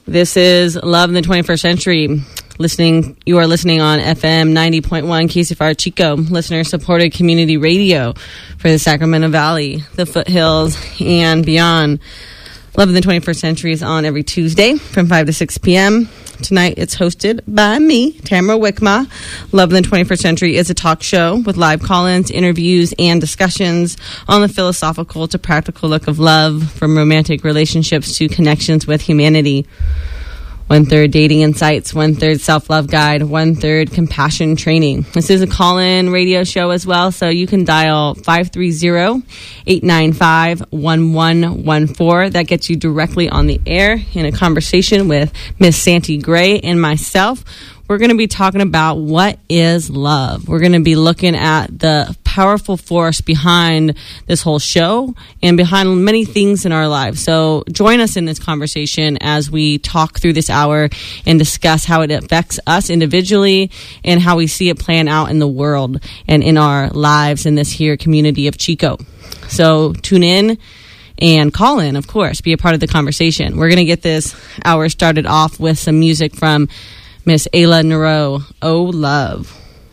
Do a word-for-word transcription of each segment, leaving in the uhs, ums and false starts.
This is Love in the twenty-first Century. Listening, you are listening on F M ninety point one K C F R Chico, listener-supported community radio for the Sacramento Valley, the foothills, and beyond. Love in the twenty-first Century is on every Tuesday from five to six p.m. Tonight, it's hosted by me, Tamara Wickma. Love in the twenty-first Century is a talk show with live call-ins, interviews, and discussions on the philosophical to practical look of love, from romantic relationships to connections with humanity. One-third dating insights, one-third self-love guide, one-third compassion training. This is a call-in radio show as well, so you can dial five three zero, eight nine five, one one one four. That gets you directly on the air in a conversation with Miss Santi Gray and myself. We're going to be talking about what is love. We're going to be looking at the powerful force behind this whole show and behind many things in our lives. So join us in this conversation as we talk through this hour and discuss how it affects us individually and how we see it playing out in the world and in our lives in this here community of Chico. So tune in and call in, of course, be a part of the conversation. We're going to get this hour started off with some music from Miss Ayla Nareau, Oh Love.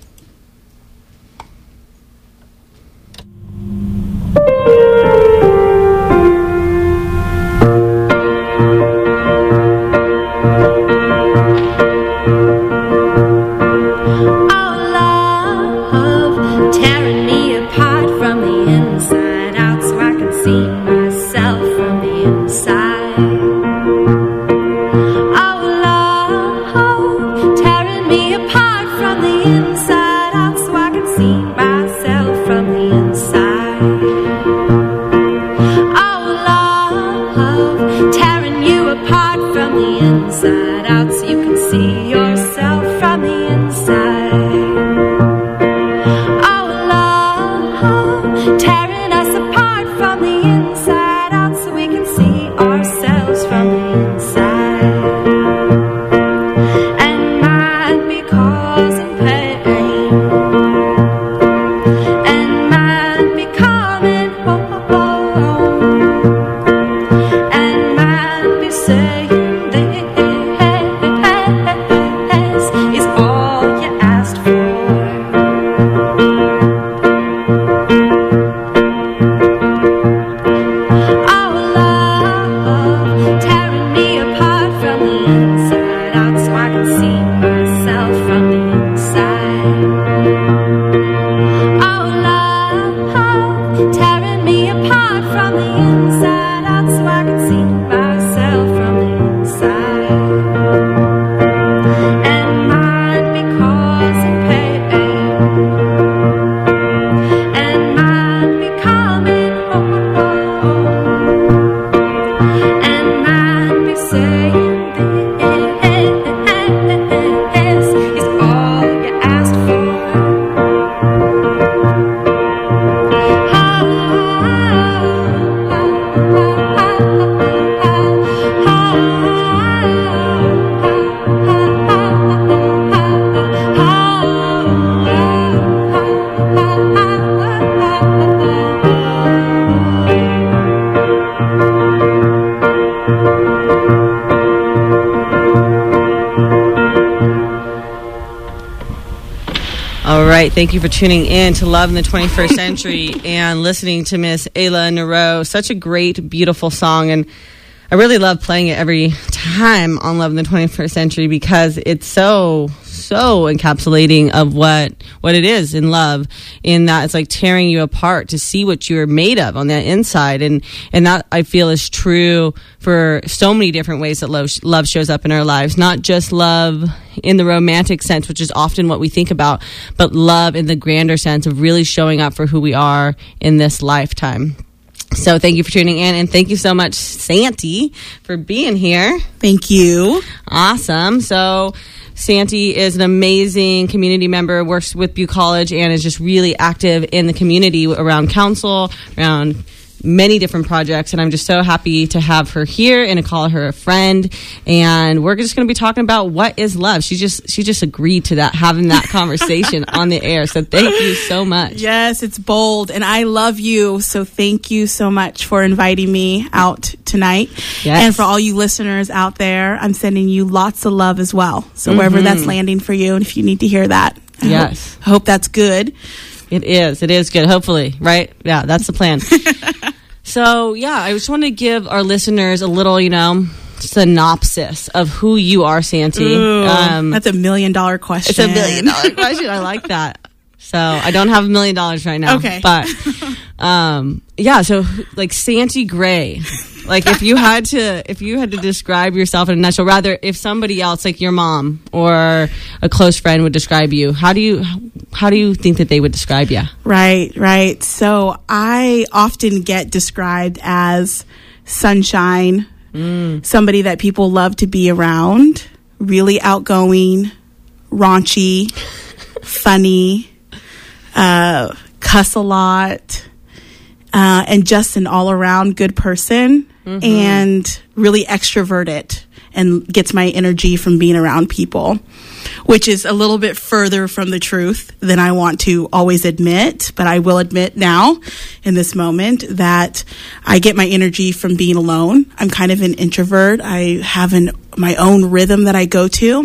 Thank you for tuning in to Love in the twenty-first Century and listening to Miss Ayla Nareau. Such a great, beautiful song, and I really love playing it every time on Love in the twenty-first Century because it's so, so encapsulating of what what it is in love, in that it's like tearing you apart to see what you're made of on the inside. And, and that, I feel, is true for so many different ways that love, love shows up in our lives. Not just love in the romantic sense, which is often what we think about, but love in the grander sense of really showing up for who we are in this lifetime. So thank you for tuning in, and thank you so much, Santi, for being here. Thank you. Awesome. So Santi is an amazing community member, works with Butte College, and is just really active in the community around council, around many different projects, and I'm just so happy to have her here and to call her a friend. And we're just going to be talking about what is love. She just she just agreed to that, having that conversation on the air. So thank you so much. Yes, it's bold, and I love you. So thank you so much for inviting me out tonight. Yes. And for all you listeners out there, I'm sending you lots of love as well. So mm-hmm. wherever that's landing for you, and if you need to hear that, I yes, hope, I hope that's good. It is. It is good. Hopefully, right? Yeah, that's the plan. So, yeah, I just want to give our listeners a little, you know, synopsis of who you are, Santi. Ooh, um, that's a million dollar question. It's a million dollar question. I like that. So I don't have a million dollars right now. Okay. But, um, yeah, so like Santi Gray, like if you had to, if you had to describe yourself in a nutshell, rather if somebody else like your mom or a close friend would describe you, how do you, how do you think that they would describe you? Right, right. So I often get described as sunshine, mm. somebody that people love to be around, really outgoing, raunchy, funny, uh, cuss a lot, uh, and just an all-around good person, mm-hmm. and really extroverted and gets my energy from being around people, which is a little bit further from the truth than I want to always admit. But I will admit now in this moment that I get my energy from being alone. I'm kind of an introvert. I have an, my own rhythm that I go to,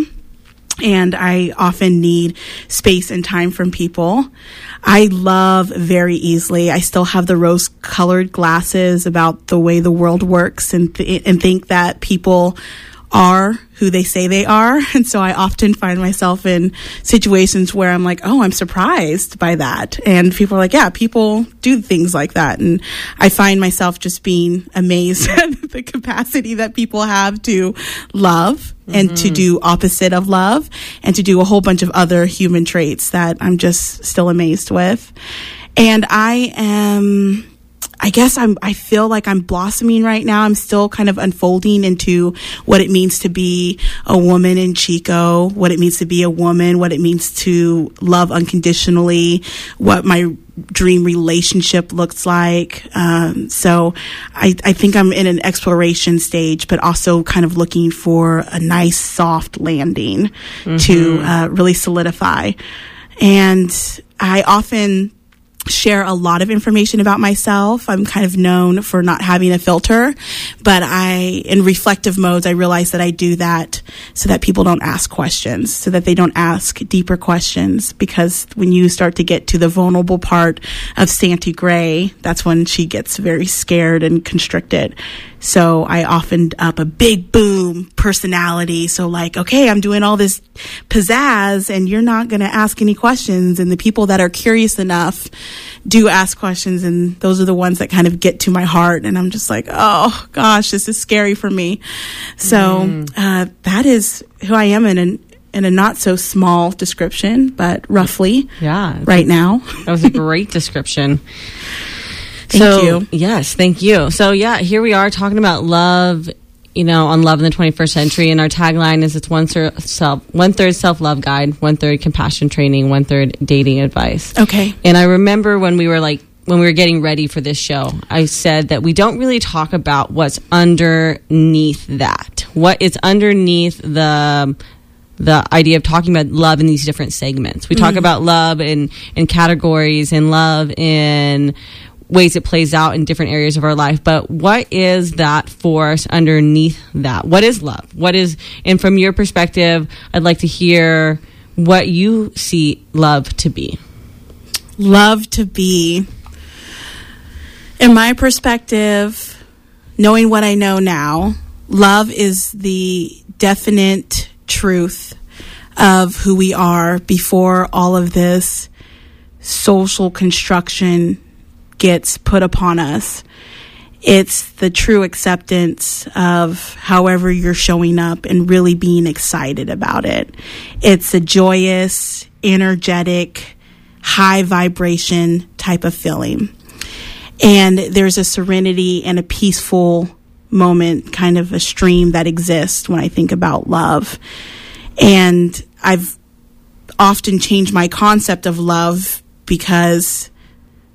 and I often need space and time from people. I love very easily. I still have the rose-colored glasses about the way the world works, and th- and think that people are who they say they are. And so I often find myself in situations where I'm like, oh, I'm surprised by that. And people are like, yeah, people do things like that. And I find myself just being amazed at the capacity that people have to love, mm-hmm. and to do opposite of love, and to do a whole bunch of other human traits that I'm just still amazed with. And I am... I guess I'm, I feel like I'm blossoming right now. I'm still kind of unfolding into what it means to be a woman in Chico, what it means to be a woman, what it means to love unconditionally, what my dream relationship looks like. Um, so I, I think I'm in an exploration stage, but also kind of looking for a nice soft landing, mm-hmm. to uh, really solidify. And I often share a lot of information about myself. I'm kind of known for not having a filter, but I, in reflective modes, I realize that I do that so that people don't ask questions, so that they don't ask deeper questions, because when you start to get to the vulnerable part of Santi Gray, that's when she gets very scared and constricted. So I often up a big boom personality. So like, okay, I'm doing all this pizzazz and you're not going to ask any questions. And the people that are curious enough do ask questions. And those are the ones that kind of get to my heart. And I'm just like, oh gosh, this is scary for me. So mm. uh, that is who I am in an in a not so small description, but roughly, yeah, right a, now. That was a great description. Thank so, you. Yes, thank you. So, yeah, here we are talking about love, you know, on Love in the twenty-first Century. And our tagline is it's one, third self, one third self-love guide, one third compassion training, one third dating advice. Okay. And I remember when we were like, when we were getting ready for this show, I said that we don't really talk about what's underneath that. What is underneath the the idea of talking about love in these different segments. We mm-hmm. talk about love in, in categories and love in ways it plays out in different areas of our life. But what is that force underneath that? What is love? What is, and from your perspective, I'd like to hear what you see love to be. Love to be, in my perspective, knowing what I know now, love is the definite truth of who we are before all of this social construction gets put upon us. It's the true acceptance of however you're showing up and really being excited about it. It's a joyous, energetic, high vibration type of feeling. And there's a serenity and a peaceful moment, kind of a stream that exists when I think about love. And I've often changed my concept of love because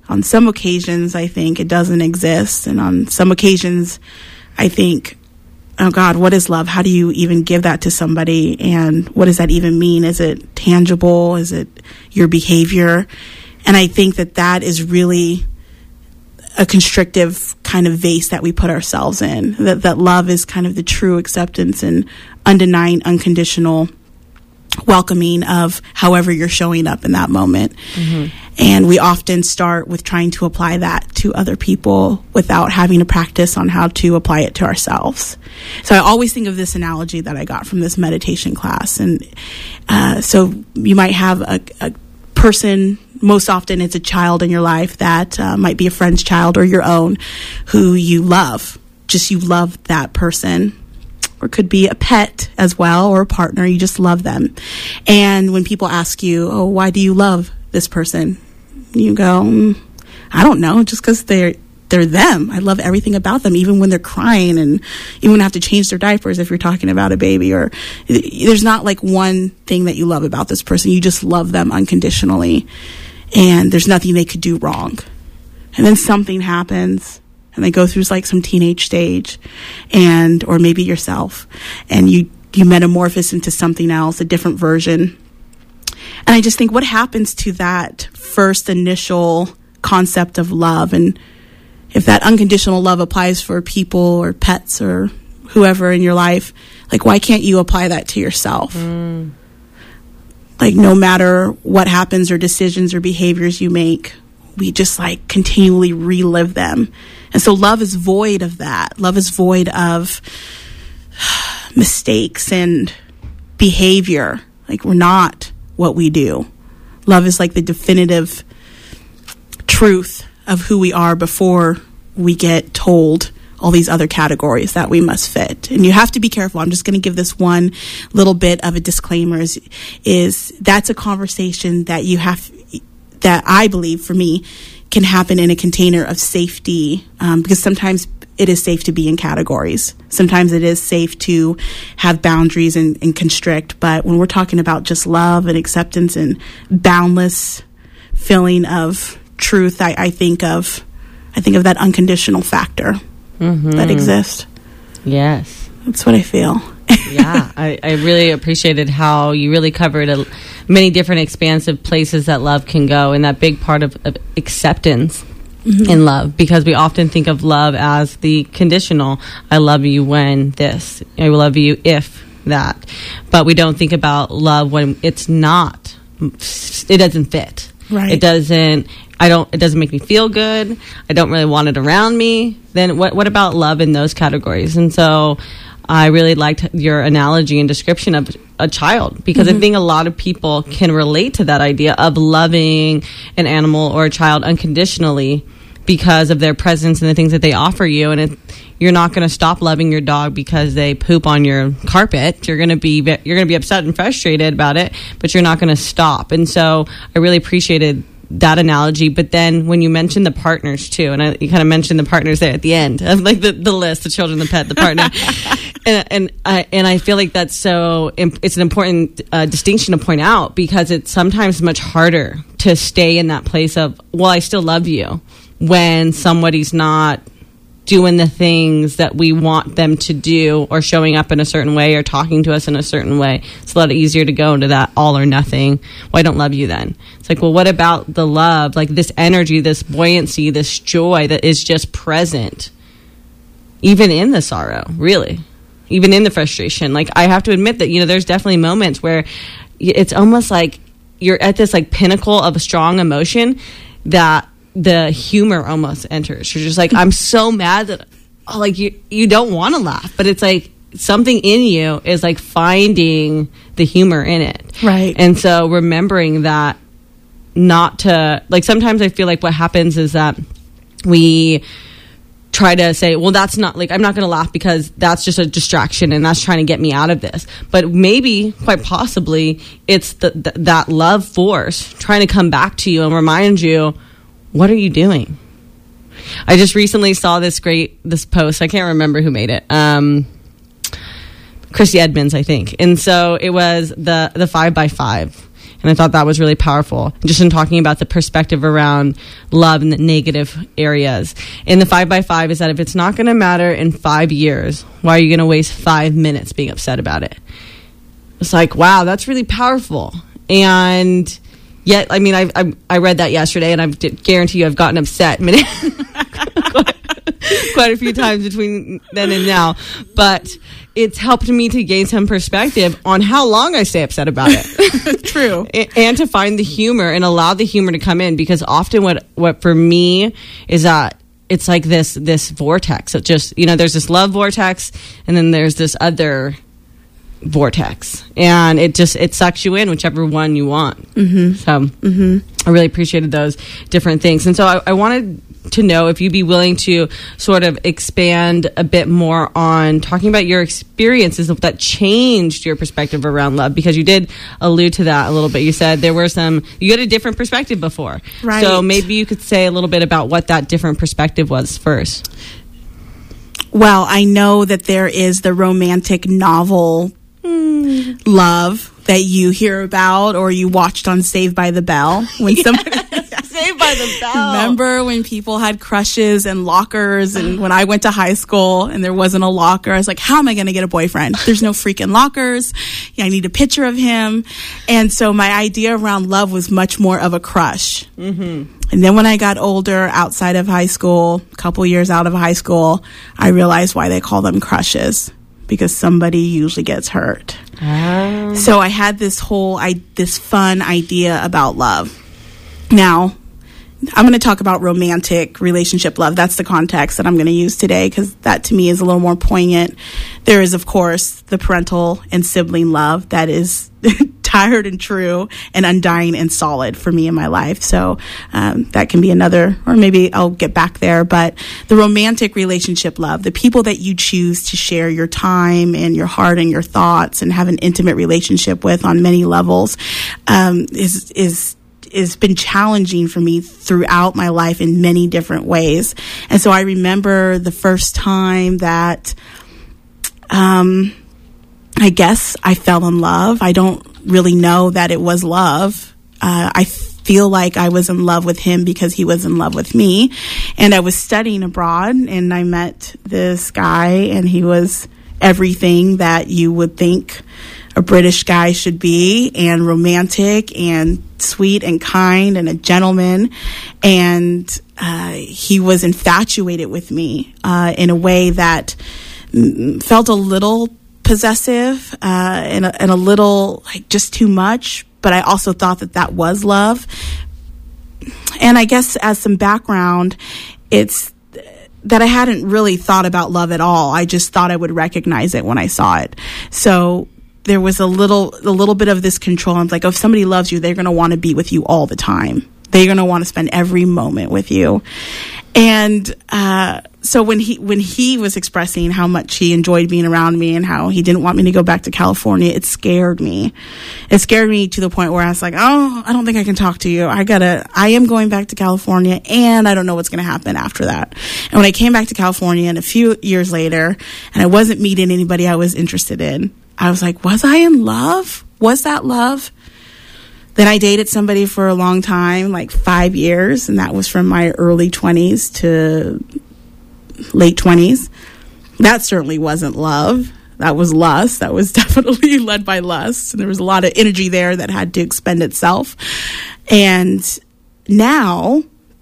On some occasions, I think it doesn't exist. And on some occasions, I think, oh God, what is love? How do you even give that to somebody? And what does that even mean? Is it tangible? Is it your behavior? And I think that that is really a constrictive kind of vase that we put ourselves in. That, that love is kind of the true acceptance and undenying, unconditional welcoming of however you're showing up in that moment. Mm-hmm. And we often start with trying to apply that to other people without having a practice on how to apply it to ourselves. So I always think of this analogy that I got from this meditation class. And uh, so you might have a, a person, most often it's a child in your life that uh, might be a friend's child or your own, who you love. Just you love that person. Or could be a pet as well, or a partner. You just love them. And when people ask you, oh, why do you love this person? You go, mm, I don't know, just because they're, they're them. I love everything about them, even when they're crying and even when I have to change their diapers if you're talking about a baby. Or there's not like one thing that you love about this person. You just love them unconditionally. And there's nothing they could do wrong. And then something happens. And they go through like some teenage stage, and or maybe yourself, and you you metamorphose into something else, a different version. And I just think, what happens to that first initial concept of love? And if that unconditional love applies for people or pets or whoever in your life, like, why can't you apply that to yourself? Mm. Like, no matter what happens or decisions or behaviors you make, we just like continually relive them. And so love is void of that. Love is void of mistakes and behavior. Like, we're not what we do. Love is like the definitive truth of who we are before we get told all these other categories that we must fit. And you have to be careful. I'm just going to give this one little bit of a disclaimer is, is that's a conversation that you have, that I believe for me can happen in a container of safety, um, because sometimes it is safe to be in categories. Sometimes it is safe to have boundaries and, and constrict. But when we're talking about just love and acceptance and boundless feeling of truth, I, I think of I think of that unconditional factor mm-hmm. that exists. Yes, that's what I feel. Yeah, I, I really appreciated how you really covered a, many different expansive places that love can go, and that big part of, of acceptance mm-hmm. in love, because we often think of love as the conditional. I love you when this. I love you if that. But we don't think about love when it's not. It doesn't fit. Right. It doesn't. I don't. It doesn't make me feel good. I don't really want it around me. Then what? What about love in those categories? And so I really liked your analogy and description of a child, because mm-hmm. I think a lot of people can relate to that idea of loving an animal or a child unconditionally because of their presence and the things that they offer you. And it, you're not going to stop loving your dog because they poop on your carpet. You're going to be you're going to be upset and frustrated about it, but you're not going to stop. And so I really appreciated that analogy. But then when you mentioned the partners too, and I, you kind of mentioned the partners there at the end of like the, the list, the children, the pet, the partner. and and I, and I feel like that's so, it's an important uh, distinction to point out, because it's sometimes much harder to stay in that place of, well, I still love you, when somebody's not doing the things that we want them to do, or showing up in a certain way, or talking to us in a certain way. It's a lot easier to go into that all or nothing. Well, I don't love you then. It's like, well, what about the love, like this energy, this buoyancy, this joy that is just present, even in the sorrow, really, even in the frustration. Like, I have to admit that, you know, there's definitely moments where it's almost like you're at this like pinnacle of a strong emotion that the humor almost enters. You're just like, I'm so mad that, oh, like you, you don't want to laugh, but it's like something in you is like finding the humor in it. Right. And so remembering that, not to, like, sometimes I feel like what happens is that we try to say, well, that's not, like, I'm not going to laugh because that's just a distraction and that's trying to get me out of this. But maybe, quite possibly, it's the, the, that love force trying to come back to you and remind you, what are you doing? I just recently saw this great, this post. I can't remember who made it. Um, Chrissy Edmonds, I think. And so it was the, the five by five. And I thought that was really powerful, just in talking about the perspective around love in the negative areas. In the five by five is that if it's not going to matter in five years, why are you going to waste five minutes being upset about it? It's like, wow, that's really powerful. And yet, I mean, I I, I read that yesterday, and I guarantee you I've gotten upset many, quite, quite a few times between then and now. But it's helped me to gain some perspective on how long I stay upset about it. True. And to find the humor and allow the humor to come in, because often what, what for me is that it's like this this vortex. It just, you know, there's this love vortex, and then there's this other vortex, and it just it sucks you in whichever one you want. Mm-hmm. So mm-hmm. I really appreciated those different things, and so I, I wanted to know if you'd be willing to sort of expand a bit more on talking about your experiences that changed your perspective around love, because you did allude to that a little bit. You said there were some, you had a different perspective before. Right. So maybe you could say a little bit about what that different perspective was first. Well, I know that there is the romantic novel mm. love that you hear about, or you watched on Saved by the Bell when yes. somebody Saved by the Bell. Remember when people had crushes and lockers, and when I went to high school and there wasn't a locker, I was like, how am I going to get a boyfriend? There's no freaking lockers. Yeah, I need a picture of him. And so my idea around love was much more of a crush. Mm-hmm. And then when I got older, outside of high school, a couple years out of high school, I realized why they call them crushes. Because somebody usually gets hurt. Oh. So I had this whole, I, this fun idea about love. Now, I'm going to talk about romantic relationship love. That's the context that I'm going to use today, because that to me is a little more poignant. There is, of course, the parental and sibling love that is tired and true and undying and solid for me in my life. So um, that can be another, or maybe I'll get back there. But the romantic relationship love, the people that you choose to share your time and your heart and your thoughts and have an intimate relationship with on many levels, um, is is has been challenging for me throughout my life in many different ways. And so I remember the first time that um, I guess I fell in love. I don't really know that it was love. Uh, I feel like I was in love with him because he was in love with me. And I was studying abroad, and I met this guy, and he was everything that you would think a British guy should be, and romantic and sweet and kind and a gentleman. And uh, he was infatuated with me uh, in a way that mm, felt a little possessive uh, and, a, and a little like just too much. But I also thought that that was love. And I guess as some background, it's that I hadn't really thought about love at all. I just thought I would recognize it when I saw it. So there was a little, a little bit of this control. I'm like, oh, if somebody loves you, they're going to want to be with you all the time. They're going to want to spend every moment with you. And uh, so when he when he was expressing how much he enjoyed being around me and how he didn't want me to go back to California, it scared me. It scared me to the point where I was like, oh, I don't think I can talk to you. I gotta, I am going back to California, and I don't know what's going to happen after that. And when I came back to California, and a few years later, and I wasn't meeting anybody I was interested in, I was like, was I in love? Was that love? Then I dated somebody for a long time, like five years, and that was from my early twenties to late twenties. That certainly wasn't love. That was lust. That was definitely led by lust. And there was a lot of energy there that had to expend itself. And now,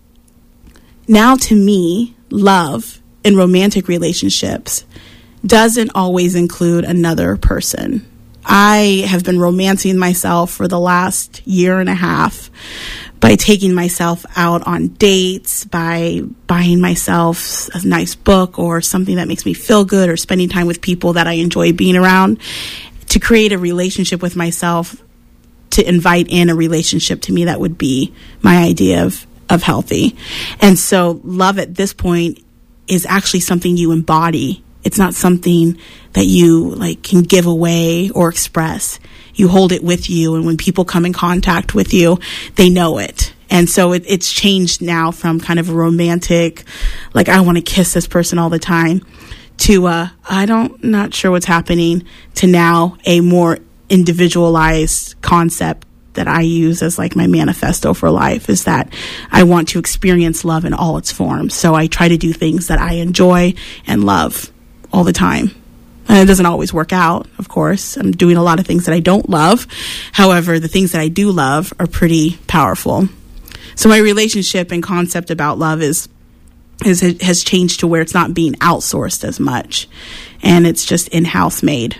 now to me, love in romantic relationships doesn't always include another person. I have been romancing myself for the last year and a half by taking myself out on dates, by buying myself a nice book or something that makes me feel good, or spending time with people that I enjoy being around, to create a relationship with myself, to invite in a relationship to me that would be my idea of, of healthy. And so love at this point is actually something you embody. It's not something that you like can give away or express. You hold it with you, and when people come in contact with you, they know it. And so it, it's changed now from kind of a romantic, like I want to kiss this person all the time, to uh, I don't, not sure what's happening, to now a more individualized concept that I use as like my manifesto for life, is that I want to experience love in all its forms. So I try to do things that I enjoy and love all the time. And it doesn't always work out, of course. I'm doing a lot of things that I don't love. However, the things that I do love are pretty powerful. So my relationship and concept about love is, is has changed to where it's not being outsourced as much, and it's just in-house made.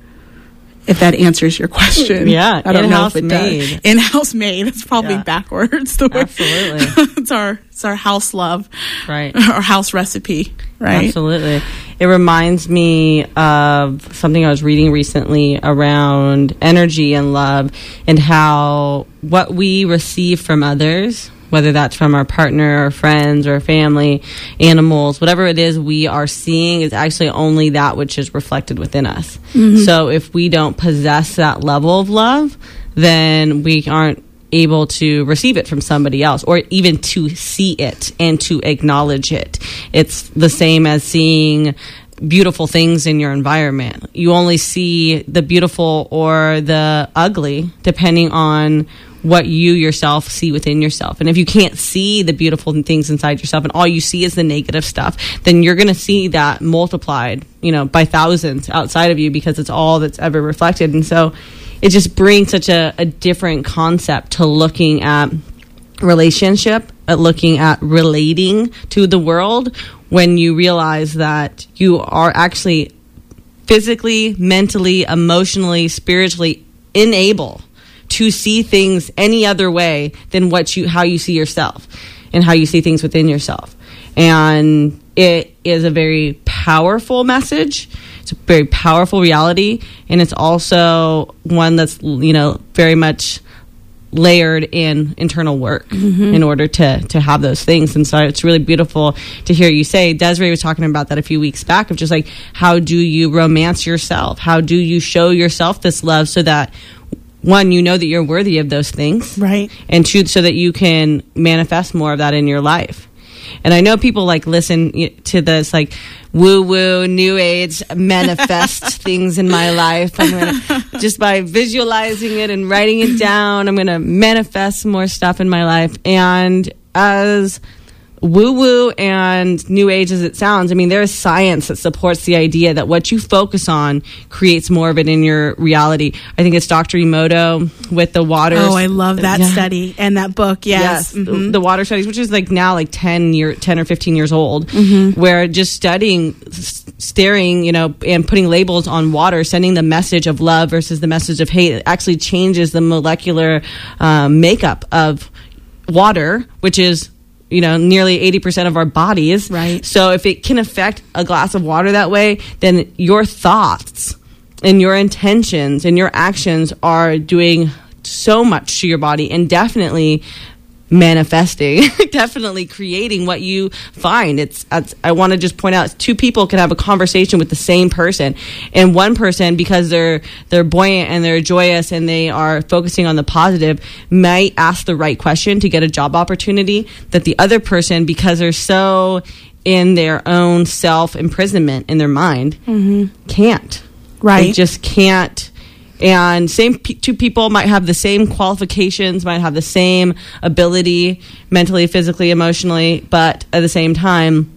If that answers your question. Yeah, I don't in-house know if it made. does. In-house made. It's probably Yeah. backwards. The way. Absolutely. it's our it's our house love. Right. Our house recipe. Right. Absolutely. It reminds me of something I was reading recently around energy and love, and how what we receive from others, whether that's from our partner or friends or family, animals, whatever it is we are seeing, is actually only that which is reflected within us. Mm-hmm. So if we don't possess that level of love, then we aren't able to receive it from somebody else, or even to see it and to acknowledge it. It's the same as seeing beautiful things in your environment. You only see the beautiful or the ugly depending on what you yourself see within yourself. And if you can't see the beautiful things inside yourself and all you see is the negative stuff, then you're going to see that multiplied, you know, by thousands outside of you, because it's all that's ever reflected. And so it just brings such a, a different concept to looking at relationship, at looking at relating to the world, when you realize that you are actually physically, mentally, emotionally, spiritually unable to see things any other way than what you how you see yourself and how you see things within yourself. And it is a very powerful message. It's a very powerful reality, and it's also one that's, you know, very much layered in internal work mm-hmm. in order to to have those things. And so it's really beautiful to hear you say. Desiree was talking about that a few weeks back, of just like, how do you romance yourself? How do you show yourself this love so that, one, you know that you're worthy of those things, right? And two, so that you can manifest more of that in your life. And I know people like listen to this like woo woo new age manifest things in my life. I'm gonna, just by visualizing it and writing it down, I'm going to manifest more stuff in my life. And as woo woo and new age as it sounds, I mean, there is science that supports the idea that what you focus on creates more of it in your reality. I think it's Doctor Emoto with the water. Oh, I love that yeah. study and that book. Yes, yes mm-hmm. the, the water studies, which is like now like ten year, ten or fifteen years old, mm-hmm. where just studying, s- staring, you know, and putting labels on water, sending the message of love versus the message of hate, it actually changes the molecular um, makeup of water, which is, you know, nearly eighty percent of our bodies. Right. So if it can affect a glass of water that way, then your thoughts and your intentions and your actions are doing so much to your body, and definitely manifesting, definitely creating what you find. It's, it's I want to just point out, two people can have a conversation with the same person, and one person, because they're they're buoyant and they're joyous and they are focusing on the positive, might ask the right question to get a job opportunity, that the other person, because they're so in their own self imprisonment in their mind, mm-hmm. can't. Right. They just can't. And same p- two people might have the same qualifications, might have the same ability, mentally, physically, emotionally, but at the same time,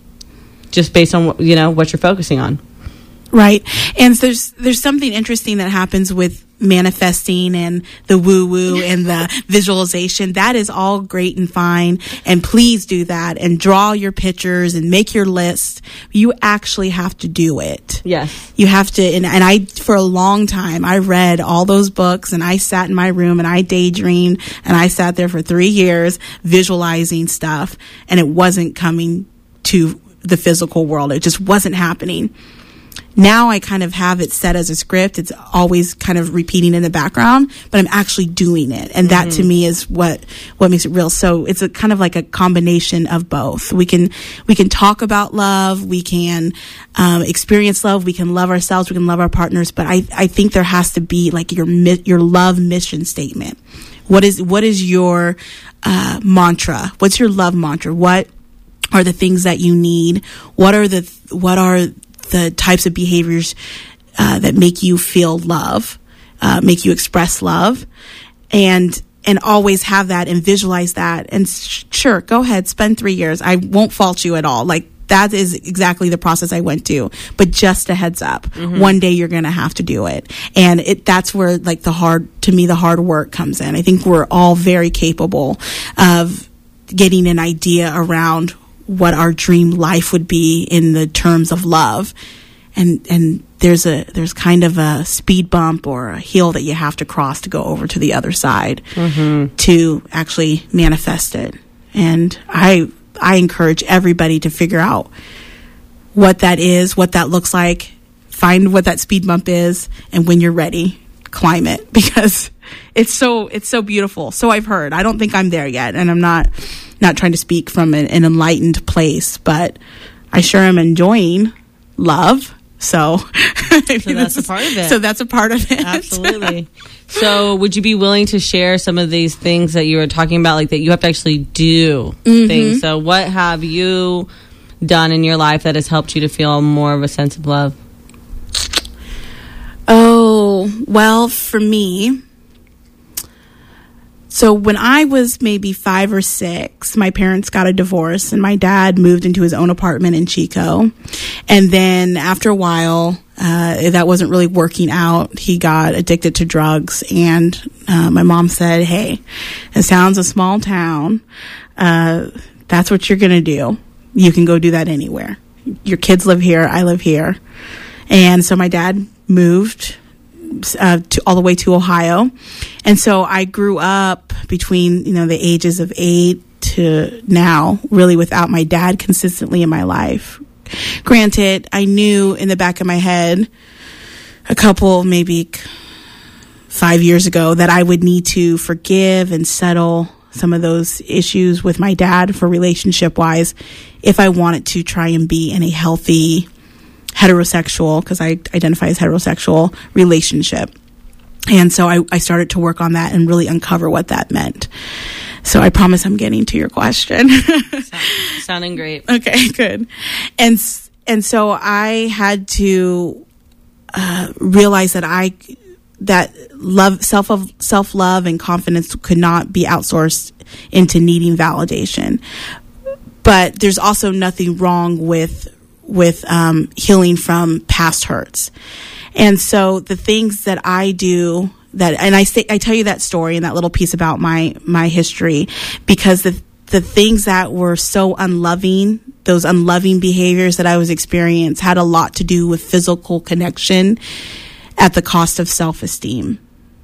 just based on, you know, what you're focusing on. Right. And so there's there's something interesting that happens with manifesting and the woo woo and the visualization. That is all great and fine, and please do that and draw your pictures and make your list. You actually have to do it. Yes. You have to, and, and I, for a long time, I read all those books, and I sat in my room and I daydreamed, and I sat there for three years visualizing stuff, and it wasn't coming to the physical world. It just wasn't happening. Now I kind of have it set as a script. It's always kind of repeating in the background, but I'm actually doing it. And that mm-hmm. to me is what, what makes it real. So it's a kind of like a combination of both. We can, we can talk about love. We can, um, experience love. We can love ourselves. We can love our partners. But I, I think there has to be like your, your love mission statement. What is, what is your, uh, mantra? What's your love mantra? What are the things that you need? What are the, what are, the types of behaviors uh, that make you feel love, uh, make you express love, and and always have that and visualize that. And sh- sure, go ahead, spend three years. I won't fault you at all. Like, that is exactly the process I went to. But just a heads up, mm-hmm. one day you're going to have to do it. And it that's where, like, the hard, to me, the hard work comes in. I think we're all very capable of getting an idea around what our dream life would be in the terms of love. And and there's a there's kind of a speed bump or a hill that you have to cross to go over to the other side mm-hmm. to actually manifest it. And I I encourage everybody to figure out what that is, what that looks like, find what that speed bump is, and when you're ready, climb it, because it's so it's so beautiful. So I've heard. I don't think I'm there yet, and I'm not not trying to speak from an, an enlightened place, but I sure am enjoying love. So, so that's a part of it. So that's a part of it. Absolutely. So would you be willing to share some of these things that you were talking about, like that you have to actually do mm-hmm. things? So what have you done in your life that has helped you to feel more of a sense of love? Oh, well, for me, so when I was maybe five or six, my parents got a divorce and my dad moved into his own apartment in Chico. And then after a while, uh, that wasn't really working out. He got addicted to drugs. And uh, my mom said, hey, it sounds a small town. Uh, that's what you're going to do. You can go do that anywhere. Your kids live here. I live here. And so my dad moved Uh, to, all the way to Ohio. And so I grew up between, you know, the ages of eight to now, really without my dad consistently in my life. Granted, I knew in the back of my head a couple, maybe five years ago, that I would need to forgive and settle some of those issues with my dad for relationship wise if I wanted to try and be in a healthy heterosexual, because I identify as heterosexual, relationship. And so I, I started to work on that and really uncover what that meant. So I promise I'm getting to your question. Sound, sounding great. Okay, good. And and so I had to uh, realize that I that love, self of self love and confidence could not be outsourced into needing validation. But there's also nothing wrong with with um, healing from past hurts. And so the things that I do that, and I say, I tell you that story and that little piece about my, my history, because the, the things that were so unloving, those unloving behaviors that I was experiencing had a lot to do with physical connection at the cost of self-esteem.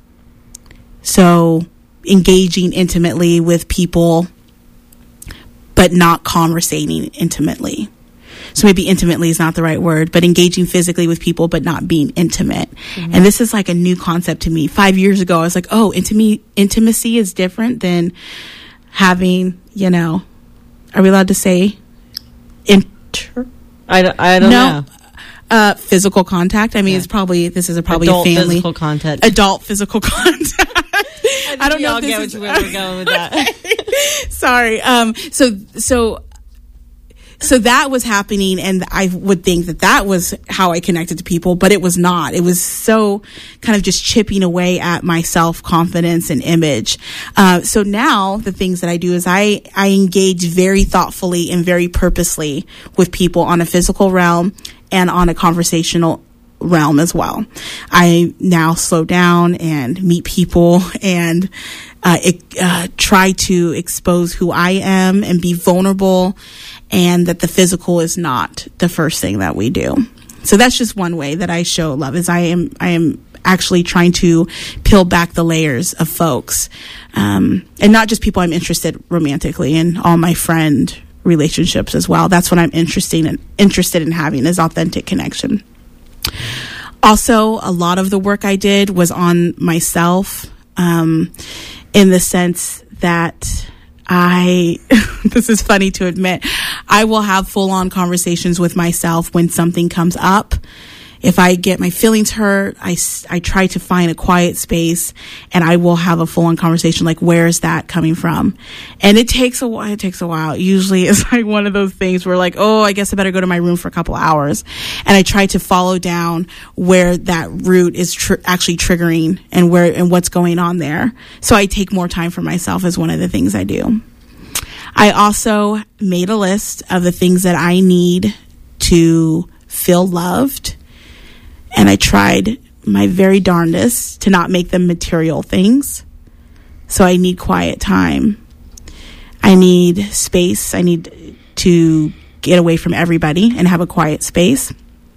So engaging intimately with people, but not conversating intimately. So maybe intimately is not the right word, but engaging physically with people, but not being intimate. Mm-hmm. And this is like a new concept to me. Five years ago, I was like, oh, intimacy, intimacy is different than having, you know, are we allowed to say inter? I don't, I don't no. know. Uh, physical contact. I mean, yeah. it's probably, this is a, probably adult a family. physical contact. Adult physical contact. I, I don't know if if this is, where we're going with that. Sorry. Um, so, so, So that was happening, and I would think that that was how I connected to people, but it was not. It was so kind of just chipping away at my self-confidence and image. Uh, so now the things that I do is I, I engage very thoughtfully and very purposely with people on a physical realm and on a conversational realm as well. I now slow down and meet people and uh, it, uh, try to expose who I am and be vulnerable, and that the physical is not the first thing that we do. So that's just one way that I show love, is I am I am actually trying to peel back the layers of folks, um, and not just people I'm interested romantically in, all my friend relationships as well. That's what I'm interested in, interested in having, is authentic connection. Also, a lot of the work I did was on myself, um, in the sense that I, this is funny to admit, I will have full-on conversations with myself when something comes up If I get my feelings hurt, I, I try to find a quiet space, and I will have a full-on conversation like, where is that coming from? And it takes a while. It takes a while. Usually it's like one of those things where like, oh, I guess I better go to my room for a couple hours. And I try to follow down where that root is tr- actually triggering and where and what's going on there. So I take more time for myself is one of the things I do. I also made a list of the things that I need to feel loved. And I tried my very darndest to not make them material things. So I need quiet time. I need space. I need to get away from everybody and have a quiet space.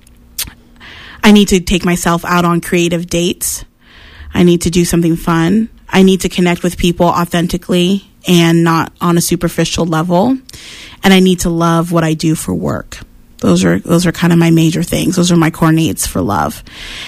I need to take myself out on creative dates. I need to do something fun. I need to connect with people authentically and not on a superficial level. And I need to love what I do for work. Those are those are kind of my major things. Those are my core needs for love.